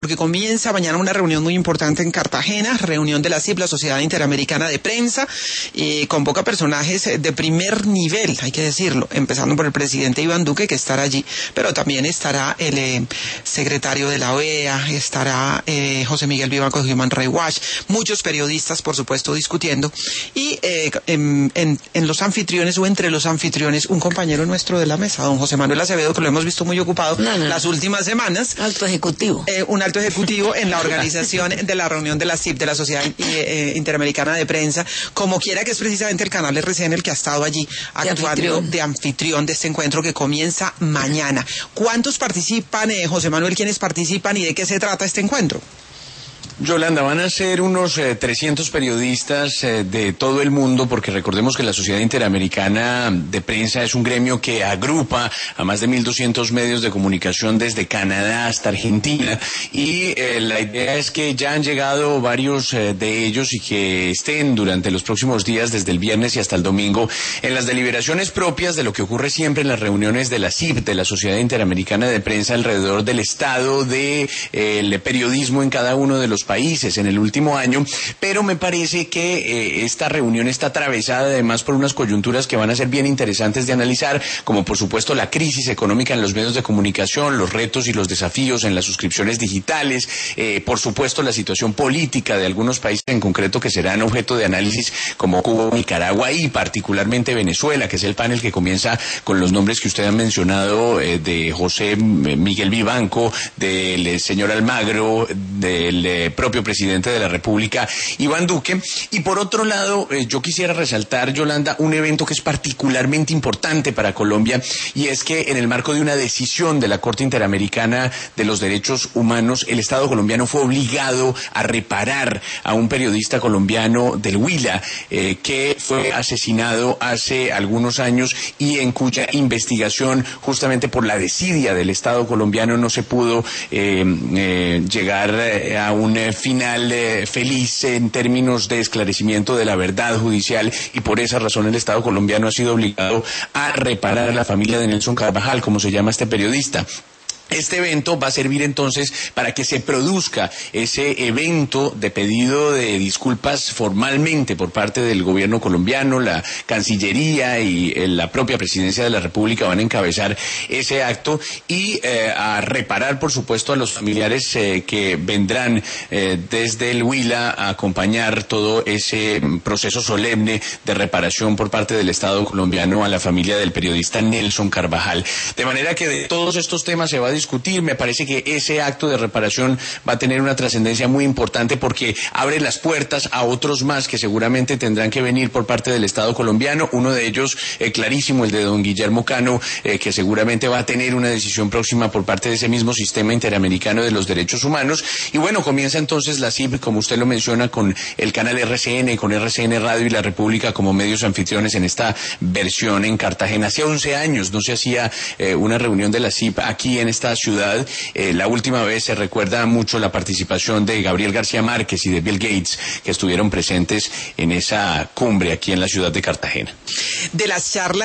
porque comienza mañana una reunión muy importante en Cartagena, reunión de la CIP, la Sociedad Interamericana de Prensa, convoca personajes de primer nivel, hay que decirlo, empezando por el presidente Iván Duque, que estará allí, pero también estará el secretario de la OEA, estará José Miguel Vivanco de Human Rights Watch, muchos periodistas, por supuesto, discutiendo, y en los anfitriones o entre los anfitriones, un compañero nuestro de la mesa, don José Manuel Acevedo, que lo hemos visto muy ocupado las últimas semanas. Alto ejecutivo. Un alto ejecutivo en la organización de la reunión de la CIP, de la Sociedad Interamericana de Prensa, como quiera, que es precisamente el canal RCN el que ha estado allí actuando de anfitrión de este encuentro que comienza mañana. ¿Cuántos participan, José Manuel? ¿Quiénes participan y de qué se trata este encuentro? Yolanda, van a ser unos 300 periodistas de todo el mundo, porque recordemos que la Sociedad Interamericana de Prensa es un gremio que agrupa a más de 1.200 medios de comunicación desde Canadá hasta Argentina, y la idea es que ya han llegado varios de ellos y que estén durante los próximos días, desde el viernes y hasta el domingo, en las deliberaciones propias de lo que ocurre siempre en las reuniones de la CIP, de la Sociedad Interamericana de Prensa, alrededor del estado del periodismo en cada uno de los países en el último año, pero me parece que esta reunión está atravesada además por unas coyunturas que van a ser bien interesantes de analizar, como por supuesto la crisis económica en los medios de comunicación, los retos y los desafíos en las suscripciones digitales, por supuesto la situación política de algunos países en concreto que serán objeto de análisis, como Cuba, Nicaragua y particularmente Venezuela, que es el panel que comienza con los nombres que usted ha mencionado, de José Miguel Vivanco, del señor Almagro, del propio presidente de la República, Iván Duque. Y por otro lado, yo quisiera resaltar, Yolanda, un evento que es particularmente importante para Colombia, y es que en el marco de una decisión de la Corte Interamericana de los Derechos Humanos, el Estado colombiano fue obligado a reparar a un periodista colombiano del Huila, que fue asesinado hace algunos años y en cuya investigación, justamente por la desidia del Estado colombiano, no se pudo llegar a un final feliz en términos de esclarecimiento de la verdad judicial, y por esa razón el Estado colombiano ha sido obligado a reparar a la familia de Nelson Carvajal, como se llama este periodista. Este evento va a servir entonces para que se produzca ese evento de pedido de disculpas formalmente por parte del gobierno colombiano. La Cancillería y la propia Presidencia de la República van a encabezar ese acto, y a reparar, por supuesto, a los familiares que vendrán desde el Huila a acompañar todo ese proceso solemne de reparación por parte del Estado colombiano a la familia del periodista Nelson Carvajal. De manera que de todos estos temas se va a discutir. Me parece que ese acto de reparación va a tener una trascendencia muy importante, porque abre las puertas a otros más que seguramente tendrán que venir por parte del Estado colombiano. Uno de ellos, clarísimo, el de don Guillermo Cano, que seguramente va a tener una decisión próxima por parte de ese mismo sistema interamericano de los derechos humanos. Y bueno, comienza entonces la CIP, como usted lo menciona, con el canal RCN, con RCN Radio y La República como medios anfitriones en esta versión en Cartagena. Hace 11 años no se hacía una reunión de la CIP aquí en esta ciudad. La última vez se recuerda mucho la participación de Gabriel García Márquez y de Bill Gates, que estuvieron presentes en esa cumbre aquí en la ciudad de Cartagena. De las charlas